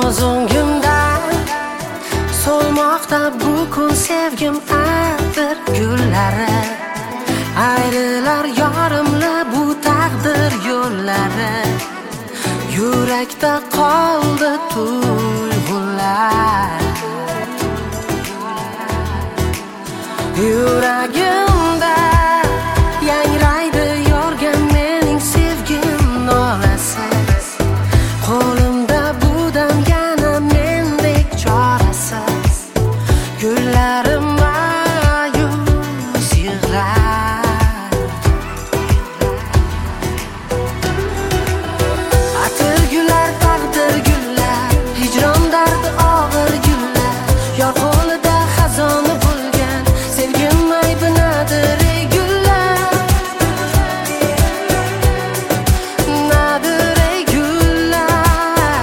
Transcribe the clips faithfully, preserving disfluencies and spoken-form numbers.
Ko'zingimda so'lmoqda bu kun sevgim atir gullari. Ayrilar yorimla bu taqdir yo'llari. Yurakda qoldi tuyg'ular. Yuragimda yangraydi yorgan mening sevgim nolasi. Qo'limda bu dam yana mendek chorasiz. Gullarim ma'yus yig'lar. Atir gullar, taqdir gullar, hijron dardi og'ir gullar. Yor qo'lida xazona bo'lgan sevgim aybi nadir ey gullar. Nadir ey gullar.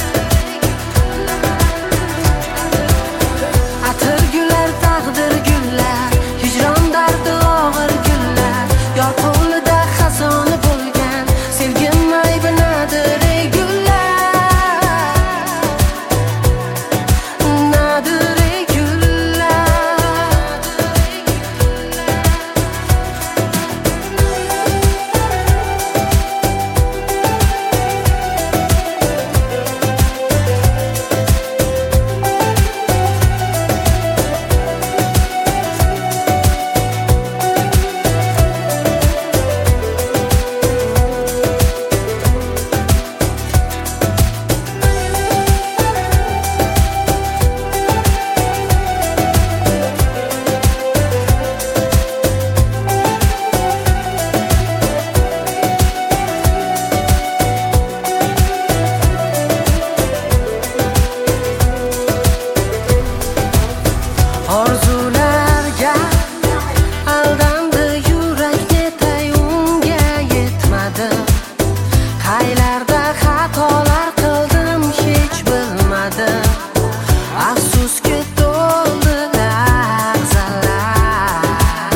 Atir gullar, taqdir gullar, hijron dardi og'ir gullar. Yor qo'lida xazona bo'lgan sevgim aybi nadir ey gullar. Nadir ey gullar. Orzularga aldandi yurak, netay unga yetmadim. Qaylarda xatolar qildim hech bilmadim. Afsuski to'ldi lahzalar.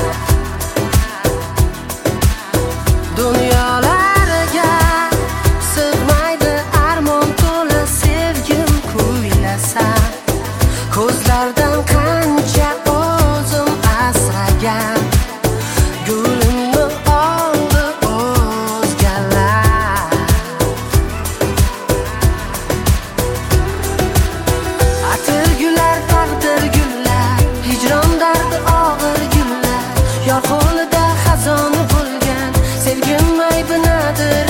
Dunyolarga sig'maydi armon to'la sevgim kuylasam. Ko'zlardan qancha o'zim asragan gulimni oldi o'zgalar. Atir gullar, taqdir gullar, hijron dardi og'ir gullar. Yor qo'lida xazona bo'lgan sevgim aybi nadir